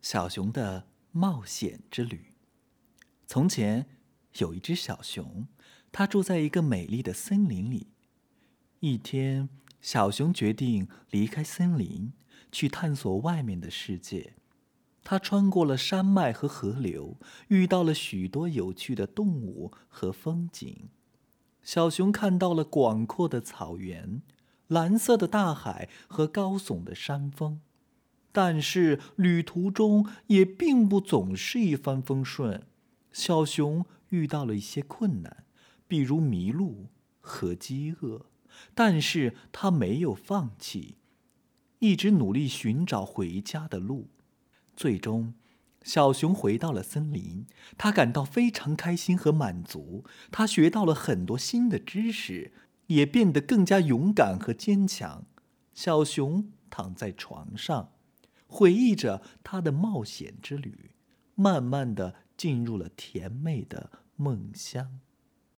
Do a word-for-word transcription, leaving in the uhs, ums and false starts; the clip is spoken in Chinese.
小熊的冒险之旅。从前有一只小熊，它住在一个美丽的森林里。一天，小熊决定离开森林，去探索外面的世界。它穿过了山脉和河流，遇到了许多有趣的动物和风景。小熊看到了广阔的草原、蓝色的大海和高耸的山峰。但是旅途中也并不总是一帆风顺，小熊遇到了一些困难，比如迷路和饥饿。但是他没有放弃，一直努力寻找回家的路。最终，小熊回到了森林，他感到非常开心和满足。他学到了很多新的知识，也变得更加勇敢和坚强。小熊躺在床上，回忆着他的冒险之旅，慢慢地进入了甜美的梦乡。